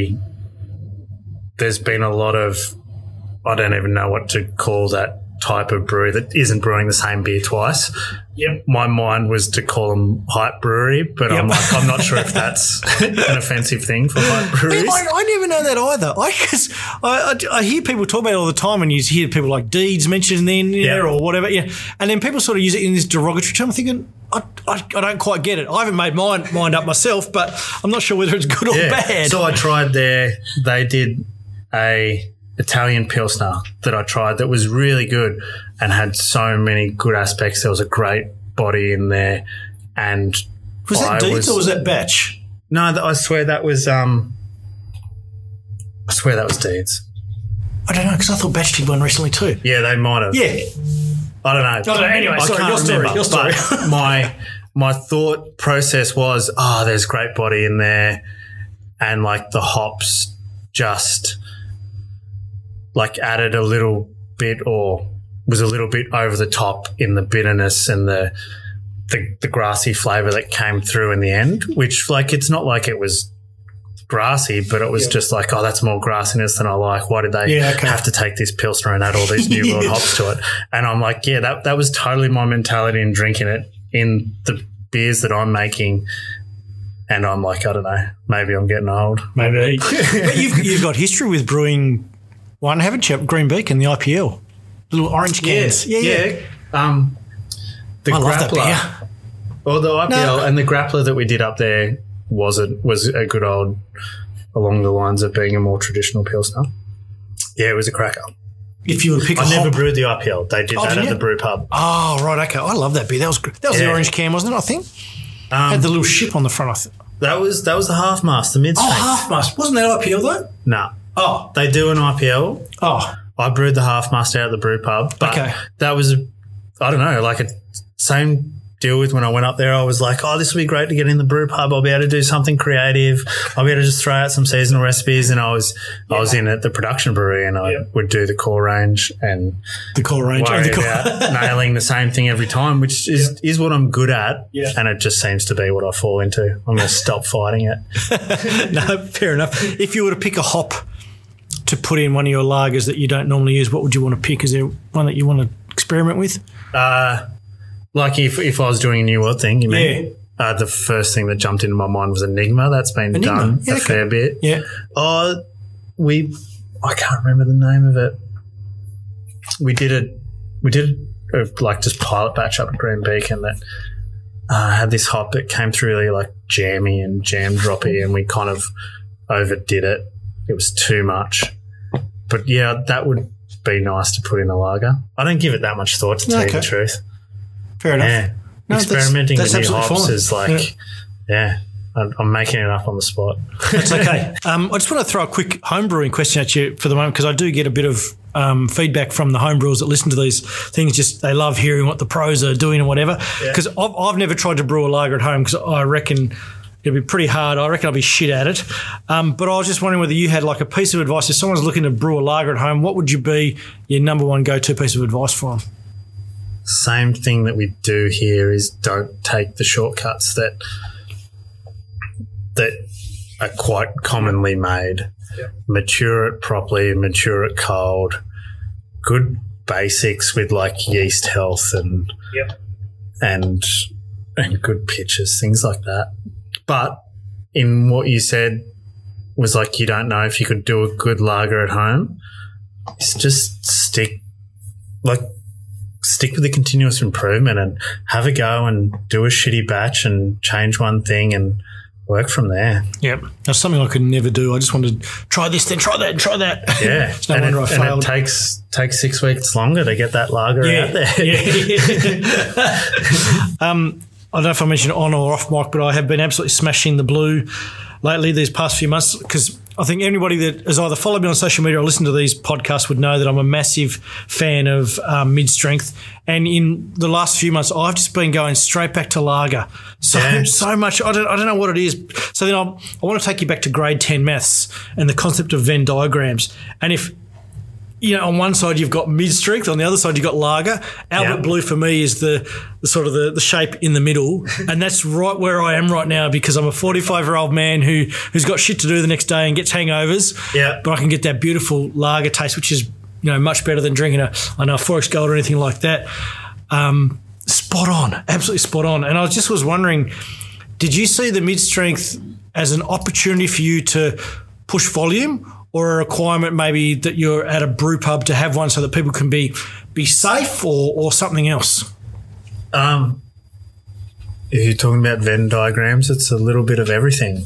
B: there's been a lot of, I don't even know what to call that type of brewery that isn't brewing the same beer twice.
A: Yep.
B: My mind was to call them hype brewery, but I'm not sure if that's an offensive thing for hype breweries.
A: I never know that either. I hear people talk about it all the time, and you hear people like Deeds mentioned in there or whatever. Yeah. And then people sort of use it in this derogatory term. I'm thinking, I don't quite get it. I haven't made mind up myself, but I'm not sure whether it's good or bad.
B: So I tried they did a Italian Pilsner that I tried that was really good and had so many good aspects. There was a great body in there. And
A: was that Deeds or was that Batch?
B: No, I swear that was Deeds.
A: I don't know, because I thought Batch did one recently too.
B: Yeah, they might have.
A: Yeah.
B: I don't know.
A: Anyway,
B: I
A: sorry,
B: can't
A: your story.
B: but my thought process was, there's great body in there, and like the hops just like added a little bit, or was a little bit over the top in the bitterness and the grassy flavour that came through in the end. Which, like, it's not like it was grassy, but it was just like, that's more grassiness than I like. Why did they have to take this Pilsner and add all these New World hops to it? And I'm like, that was totally my mentality in drinking it in the beers that I'm making. And I'm like, I don't know, maybe I'm getting old.
A: Maybe. But you've got history with brewing one, haven't you? Green Beacon, the IPL, little orange cans.
B: Yeah. The
A: I love that
B: grappler,
A: beer.
B: or the IPL, and the grappler that we did up there was a good old, along the lines of being a more traditional Pilsner. Yeah, it was a cracker.
A: If you were to pick
B: I never brewed the IPL. They did that at the brew pub.
A: Oh, right, okay. I love that beer. That was the orange can, wasn't it, I think? Had the little ship on the front,
B: That was the half mast, the mid-strength.
A: Oh, half mast. Wasn't that IPL, though?
B: No.
A: Oh.
B: They do an IPL.
A: Oh.
B: I brewed the half mast out at the brew pub. But that was, I don't know, like a same deal with when I went up there. I was like, this will be great to get in the brew pub. I'll be able to do something creative. I'll be able to just throw out some seasonal recipes. And I was in at the production brewery, and I would do the core range and worry about nailing the same thing every time, which is what I'm good at. Yeah. And it just seems to be what I fall into. I'm going to stop fighting it.
A: No, fair enough. If you were to pick a hop to put in one of your lagers that you don't normally use, what would you want to pick? Is there one that you want to experiment with?
B: Like if I was doing a New World thing, you mean? The first thing that jumped into my mind was Enigma. That's been done a fair bit.
A: Yeah.
B: I can't remember the name of it. We did like just pilot batch up at Green Beacon that had this hop that came through really like jammy and jam droppy, and we kind of overdid it. It was too much. But yeah, that would be nice to put in a lager. I don't give it that much thought, to tell you the truth.
A: Fair enough.
B: Yeah.
A: No,
B: experimenting with new hops is like, I'm making it up on the spot.
A: That's okay. I just want to throw a quick homebrewing question at you for the moment, because I do get a bit of feedback from the homebrewers that listen to these things. Just they love hearing what the pros are doing and whatever. Because I've never tried to brew a lager at home, because I reckon it'll be pretty hard. I reckon I'll be shit at it. But I was just wondering whether you had like a piece of advice. If someone's looking to brew a lager at home, what would you be your number one go-to piece of advice for them?
B: Same thing that we do here is don't take the shortcuts that are quite commonly made. Yep. Mature it properly, mature it cold, good basics with like yeast health and good pitches, things like that. But in what you said was like you don't know if you could do a good lager at home. It's just stick with the continuous improvement and have a go and do a shitty batch and change one thing and work from there.
A: Yep. That's something I could never do. I just wanted to try this, then try that, and try that.
B: Yeah.
A: It's no wonder I failed.
B: And it takes 6 weeks longer to get that lager out there.
A: Yeah. I don't know if I mentioned on or off mic, but I have been absolutely smashing the blue lately these past few months, because I think anybody that has either followed me on social media or listened to these podcasts would know that I'm a massive fan of mid-strength. And in the last few months, I've just been going straight back to lager. So much. I don't know what it is. So then I want to take you back to grade 10 maths and the concept of Venn diagrams. And if, on one side you've got mid-strength, on the other side you've got lager. Albert Blue for me is the sort of the shape in the middle, and that's right where I am right now, because I'm a 45-year-old man who's got shit to do the next day and gets hangovers. Yeah, but I can get that beautiful lager taste, which is much better than drinking a 4X Gold or anything like that. Spot on, absolutely spot on. And I just was wondering, did you see the mid-strength as an opportunity for you to push volume, or a requirement maybe that you're at a brew pub to have one so that people can be safe, or something else?
B: If you're talking about Venn diagrams, it's a little bit of everything.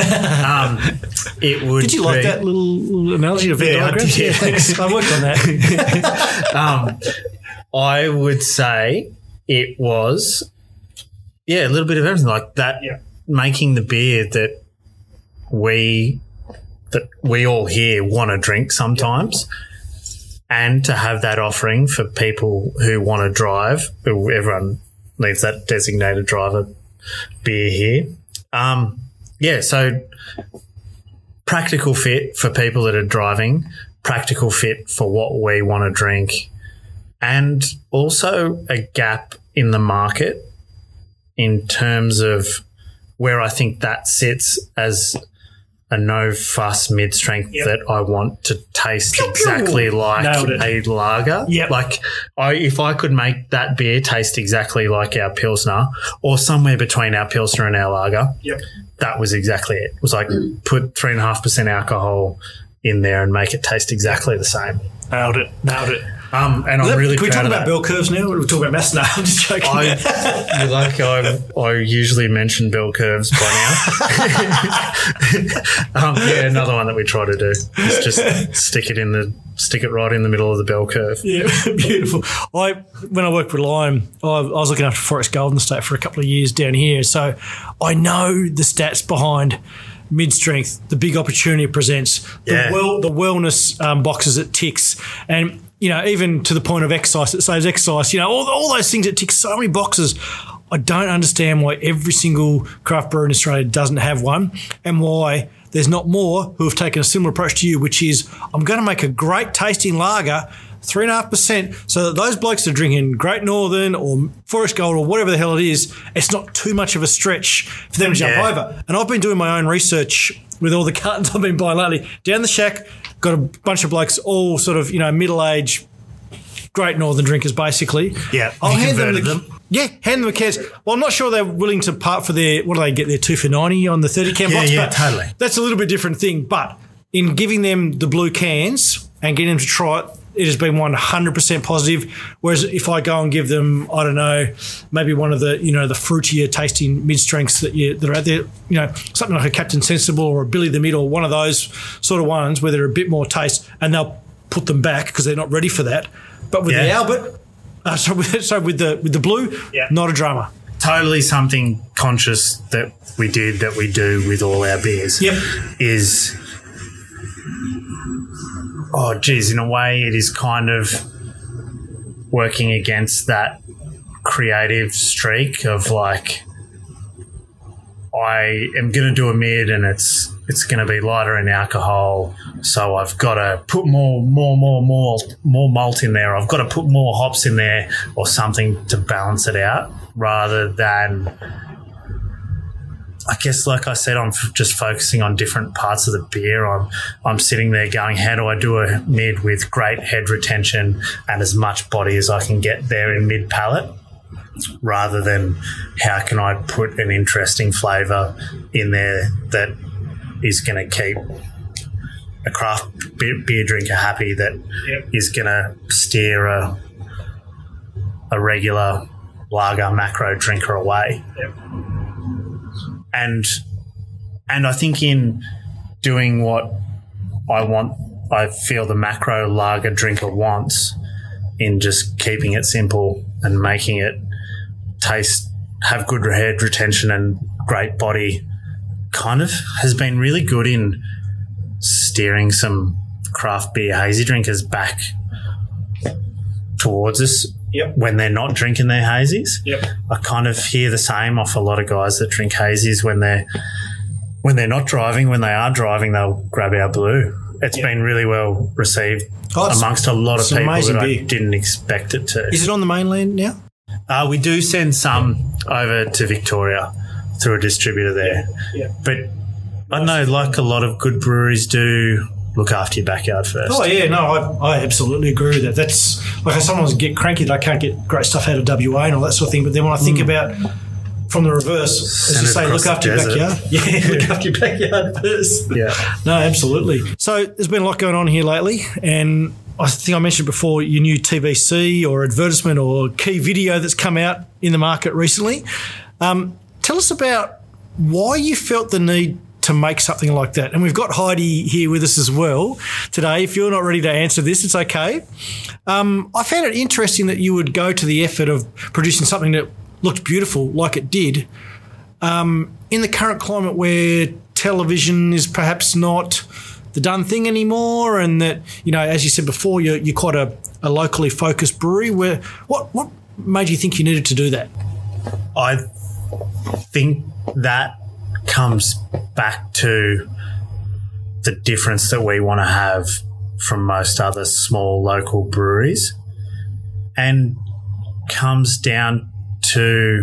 B: It would.
A: Did you like that little analogy of Venn diagrams?
B: Yeah, thanks.
A: I worked on
B: that. I would say it was, a little bit of everything like that. Yeah. Making the beer that we all here want to drink sometimes, and to have that offering for people who want to drive. Everyone needs that designated driver beer here. So practical fit for people that are driving, practical fit for what we want to drink, and also a gap in the market in terms of where I think that sits as a no-fuss mid-strength that I want to taste exactly like a lager.
A: Yep.
B: Like, if I could make that beer taste exactly like our Pilsner or somewhere between our Pilsner and our lager, that was exactly it. It was like put 3.5% alcohol in there and make it taste exactly the same.
A: Nailed it.
B: And I'm really
A: Can we
B: proud
A: talk
B: of
A: about
B: that.
A: bell curves now? We're talking about mass now. I'm just joking.
B: I usually mention bell curves by now. Another one that we try to do is just stick it right in the middle of the bell curve.
A: Yeah, beautiful. When I worked with Lime, I was looking after Forest Golden State for a couple of years down here, so I know the stats behind mid-strength, the big opportunity it presents, the wellness boxes it ticks, and even to the point of exercise, it saves exercise. All those things, it ticks so many boxes. I don't understand why every single craft brewer in Australia doesn't have one, and why there's not more who have taken a similar approach to you, which is, I'm going to make a great tasting lager, 3.5%, so that those blokes that are drinking Great Northern or Forest Gold or whatever the hell it is, it's not too much of a stretch for them to jump over. And I've been doing my own research with all the cartons I've been buying lately. Down the shack, got a bunch of blokes, all sort of, middle-aged Great Northern drinkers, basically.
B: Yeah,
A: I'll hand them
B: them.
A: Yeah, hand them the cans. Well, I'm not sure they're willing to part for their, what do they get there, 2 for $90 on the 30 can box?
B: Yeah,
A: but
B: totally.
A: That's a little bit different thing. But in giving them the blue cans and getting them to try it, it has been 100% positive. Whereas if I go and give them, I don't know, maybe one of the, the fruitier tasting mid-strengths that are out there, something like a Captain Sensible or a Billy the Mid or one of those sort of ones where they're a bit more taste, and they'll put them back because they're not ready for that. But with the Albert, with the blue, not a drama.
B: Totally something conscious that we do with all our beers. Is, in a way it is kind of working against that creative streak of like, I am going to do a mid and it's going to be lighter in alcohol, so I've got to put more malt in there. I've got to put more hops in there or something to balance it out, rather than, I guess, like I said, I'm just focusing on different parts of the beer. I'm sitting there going, how do I do a mid with great head retention and as much body as I can get there in mid palate, rather than how can I put an interesting flavour in there that is going to keep a craft beer drinker happy, that is going to steer a regular lager macro drinker away. And I think in doing what I feel the macro lager drinker wants, in just keeping it simple and making it taste, have good head retention and great body, kind of has been really good in steering some craft beer hazy drinkers back towards us when they're not drinking their hazies. I kind of hear the same off a lot of guys that drink hazies when they're not driving. When they are driving, they'll grab our blue. It's been really well received amongst a lot of people that I didn't expect it to.
A: Is it on the mainland now?
B: We do send some over to Victoria through a distributor there. But I don't know, like a lot of good breweries do, look after your backyard first.
A: Oh, yeah, no, I absolutely agree with that. That's, like, I sometimes get cranky that I can't get great stuff out of WA and all that sort of thing, but then when I think about from the reverse, as you say, look after your backyard. Look after your backyard first. No, absolutely. So there's been a lot going on here lately, and I think I mentioned before your new TVC or advertisement or key video that's come out in the market recently. Tell us about why you felt the need to make something like that. And we've got Heidi here with us as well today. If you're not ready to answer this, it's okay. I found it interesting that you would go to the effort of producing something that looked beautiful like it did in the current climate where television is perhaps not the done thing anymore, and that, you know, as you said before, you're quite a locally focused brewery. What made you think you needed to do that?
B: I think that comes back to the difference that we want to have from most other small local breweries, and comes down to,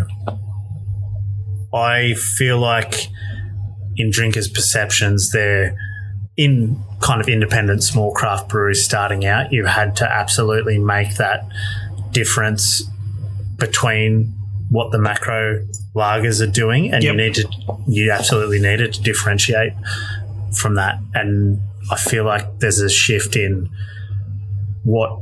B: I feel like in drinkers' perceptions, they're in kind of independent small craft breweries starting out, you had to absolutely make that difference between what the macro lagers are doing, and you absolutely needed to differentiate from that. And I feel like there's a shift in what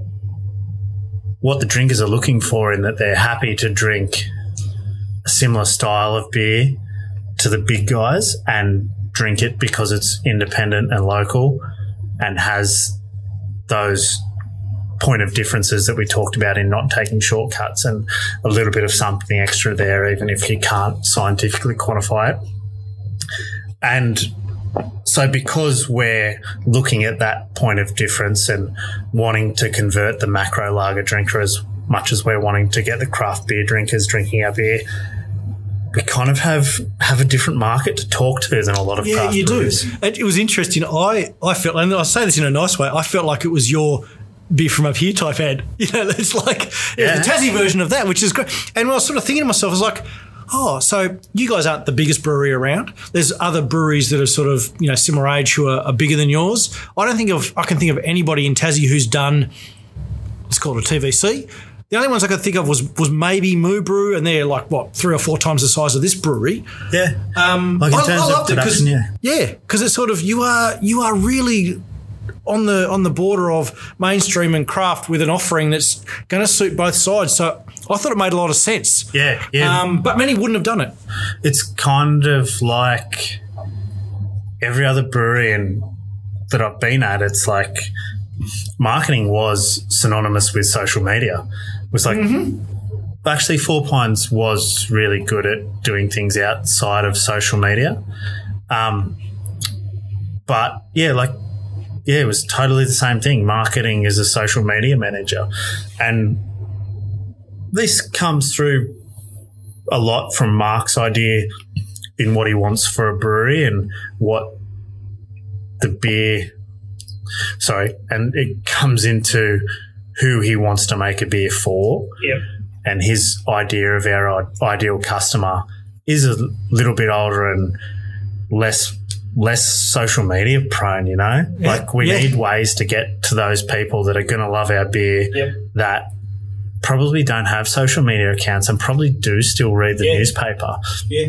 B: the drinkers are looking for, in that they're happy to drink a similar style of beer to the big guys and drink it because it's independent and local and has those point of differences that we talked about in not taking shortcuts, and a little bit of something extra there, even if you can't scientifically quantify it. And so because we're looking at that point of difference and wanting to convert the macro lager drinker as much as we're wanting to get the craft beer drinkers drinking our beer, we kind of have a different market to talk to than a lot of craft breweries.
A: Do. It was interesting. I felt, and I say this in a nice way, I felt like it was your beer from up here type ad. You know, it's like the Tassie version of that, which is great. And I was sort of thinking to myself, I was like, oh, so you guys aren't the biggest brewery around. There's other breweries that are sort of, you know, similar age who are bigger than yours. I can think of anybody in Tassie who's done, let's call it a TVC. The only ones I could think of was maybe Moo Brew, and they're like, 3 or 4 times the size of this brewery.
B: Yeah. Like in terms of production,
A: because it's sort of, you are really on the border of mainstream and craft with an offering that's going to suit both sides. So I thought it made a lot of sense.
B: Yeah.
A: But many wouldn't have done it.
B: It's kind of like every other brewery that I've been at. It's like marketing was synonymous with social media. It was like, actually, Four Pines was really good at doing things outside of social media. But it was totally the same thing. Marketing is a social media manager. And this comes through a lot from Mark's idea in what he wants for a brewery and what the beer – and it comes into who he wants to make a beer for.
A: Yep.
B: And his idea of our ideal customer is a little bit older and less social media prone, you know?
A: Yeah.
B: Like we need ways to get to those people that are going to love our beer that probably don't have social media accounts and probably do still read the newspaper.
A: Yeah.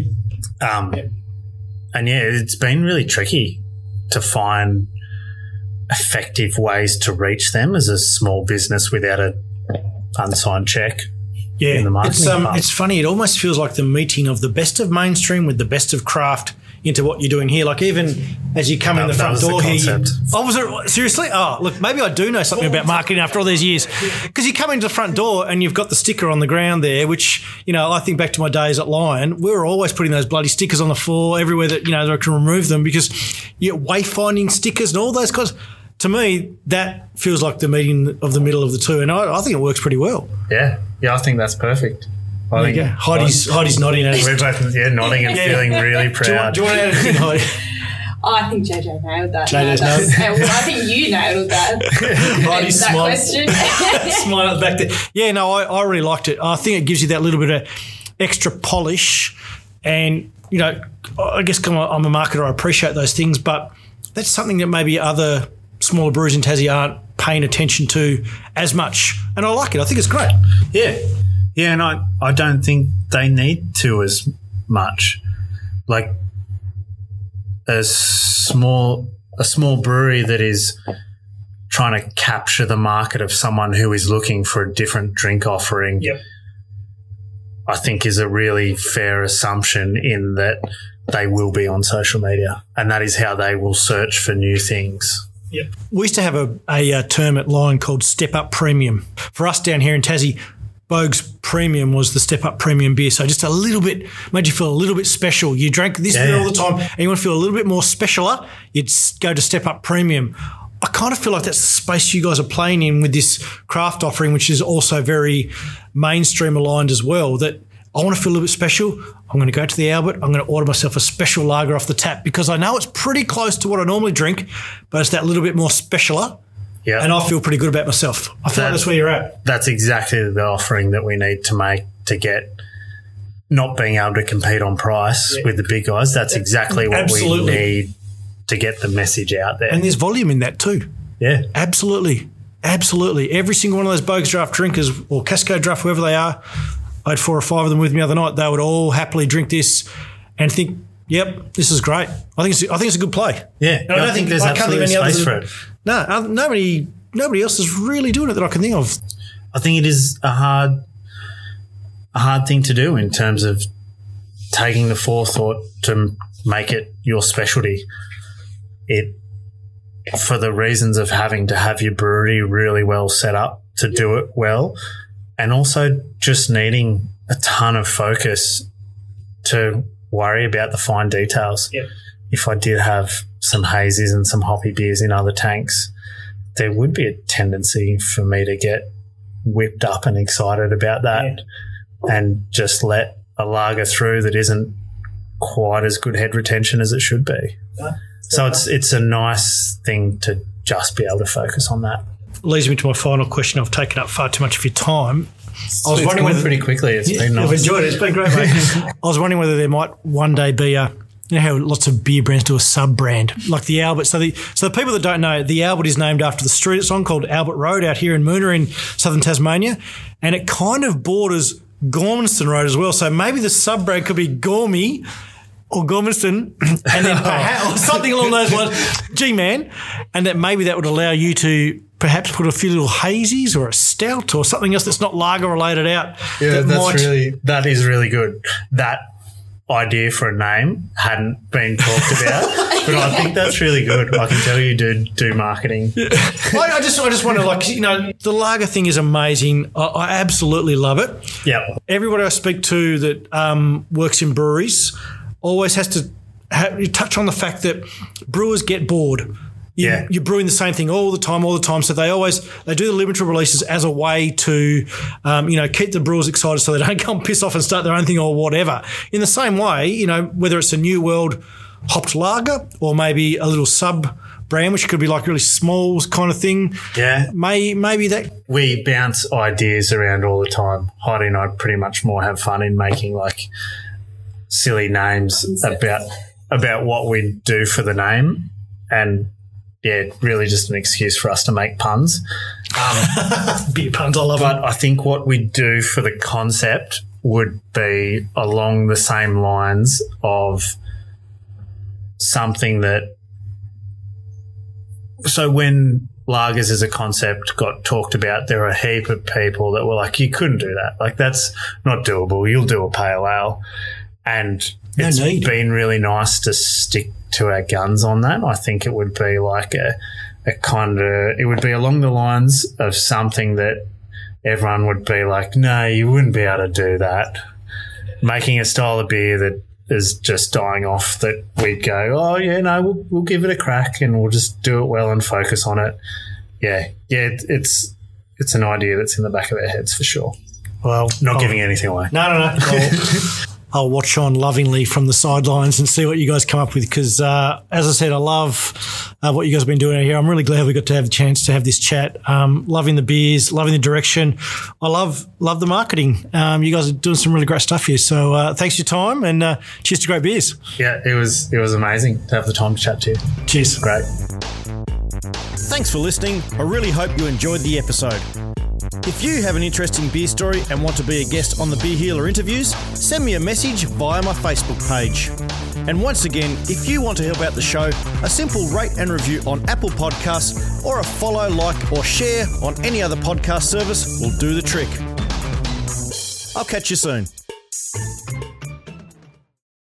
B: And it's been really tricky to find effective ways to reach them as a small business without a unsigned check.
A: Yeah,
B: in the marketing
A: it's funny. It almost feels like the meeting of the best of mainstream with the best of craft into what you're doing here. Like even as you come in the front door here. Was it seriously? Oh, look, maybe I do know something about marketing after all these years. Because you come into the front door and you've got the sticker on the ground there, which, you know, I think back to my days at Lion, we were always putting those bloody stickers on the floor everywhere that, you know, I can remove them because you get wayfinding stickers and all those kinds. To me, that feels like the meeting of the middle of the two, and I think it works pretty well.
B: Yeah, I think that's perfect.
A: There you go. Heidi's nodding at us.
B: We're both nodding and feeling really proud.
A: Do you want to add anything, Heidi?
C: I think JJ nailed that.
A: I
C: think you nailed that.
A: Heidi's
C: that question.
A: Smile back there. Yeah, no, I really liked it. I think it gives you that little bit of extra polish, and, you know, I guess I'm a marketer, I appreciate those things, but that's something that maybe other smaller breweries in Tassie aren't paying attention to as much. And I like it. I think it's great.
B: Yeah. Yeah, and I don't think they need to as much. Like a small brewery that is trying to capture the market of someone who is looking for a different drink offering, I think is a really fair assumption in that they will be on social media, and that is how they will search for new things.
A: Yep. We used to have a term at Lion called Step Up Premium. For us down here in Tassie, Boag's Premium was the Step Up Premium beer. So just a little bit, made you feel a little bit special. You drank this beer all the time and you want to feel a little bit more specialer, you'd go to Step Up Premium. I kind of feel like that's the space you guys are playing in with this craft offering, which is also very mainstream aligned as well, that I want to feel a little bit special. I'm going to go to the Albert. I'm going to order myself a special lager off the tap because I know it's pretty close to what I normally drink, but it's that little bit more specialer.
B: Yeah.
A: And I feel pretty good about myself. I feel like that's where you're at.
B: That's exactly the offering that we need to make to get not being able to compete on price with the big guys. That's exactly what we need to get the message out there.
A: And there's volume in that too.
B: Yeah.
A: Absolutely. Absolutely. Every single one of those Boag's Draft drinkers or Cascade Draft, whoever they are, I had 4 or 5 of them with me the other night. They would all happily drink this and think, yep, this is great. I think it's a good play.
B: Yeah.
A: And I don't think
B: there's absolute space for it.
A: No, nobody else is really doing it that I can think of.
B: I think it is a hard thing to do in terms of taking the forethought to make it your specialty. It, for the reasons of having to have your brewery really well set up to do it well, and also just needing a ton of focus to worry about the fine details.
A: Yep.
B: If I did have some hazies and some hoppy beers in other tanks, there would be a tendency for me to get whipped up and excited about that and just let a lager through that isn't quite as good head retention as it should be. So it's a nice thing to just be able to focus on that.
A: Leads me to my final question. I've taken up far too much of your time.
B: I was wondering whether pretty quickly. It's been nice.
A: I've enjoyed it. It's been great, mate. I was wondering whether there might one day be you know how lots of beer brands do a sub-brand, like the Albert. So the people that don't know, the Albert is named after the street it's on called Albert Road out here in Moona in southern Tasmania, and it kind of borders Gormanston Road as well. So maybe the sub-brand could be Gormy or Gormanston, and then perhaps or something along those lines, G-Man, and that maybe that would allow you to perhaps put a few little hazies or a stout or something else that's not lager related out.
B: Yeah, that is really good. That idea for a name hadn't been talked about, but I think that's really good. I can tell you do marketing.
A: Yeah. I just wonder, like, you know, the lager thing is amazing. I absolutely love it.
B: Yeah.
A: Everybody I speak to that works in breweries always has to touch on the fact that brewers get bored. You're brewing the same thing all the time. So they do the limited releases as a way to, keep the brewers excited so they don't come piss off and start their own thing or whatever. In the same way, you know, whether it's a New World hopped lager or maybe a little sub brand, which could be like really small kind of thing.
B: Yeah.
A: Maybe that.
B: We bounce ideas around all the time. Heidi and I pretty much more have fun in making like silly names about what we do for the name, and really just an excuse for us to make puns.
A: Beer puns, I love it.
B: But I think what we do for the concept would be along the same lines of something that. So when lagers as a concept got talked about, there were a heap of people that were like, you couldn't do that. Like, that's not doable. You'll do a pale ale. And it's been really nice to stick to our guns on that. I think it would be like it would be along the lines of something that everyone would be like, no, you wouldn't be able to do that. Making a style of beer that is just dying off, that we'd go, oh, yeah, no, we'll give it a crack and we'll just do it well and focus on it. Yeah, it's an idea that's in the back of our heads for sure.
A: Well,
B: not giving anything away.
A: No. I'll watch on lovingly from the sidelines and see what you guys come up with because, as I said, I love what you guys have been doing out here. I'm really glad we got to have the chance to have this chat. Loving the beers, loving the direction. I love the marketing. You guys are doing some really great stuff here. So thanks for your time and cheers to great beers.
B: Yeah, it was amazing to have the time to chat to you.
A: Cheers.
B: Great.
A: Thanks for listening. I really hope you enjoyed the episode. If you have an interesting beer story and want to be a guest on the Beer Healer interviews, send me a message via my Facebook page. And once again, if you want to help out the show, a simple rate and review on Apple Podcasts or a follow, like or share on any other podcast service will do the trick. I'll catch you soon.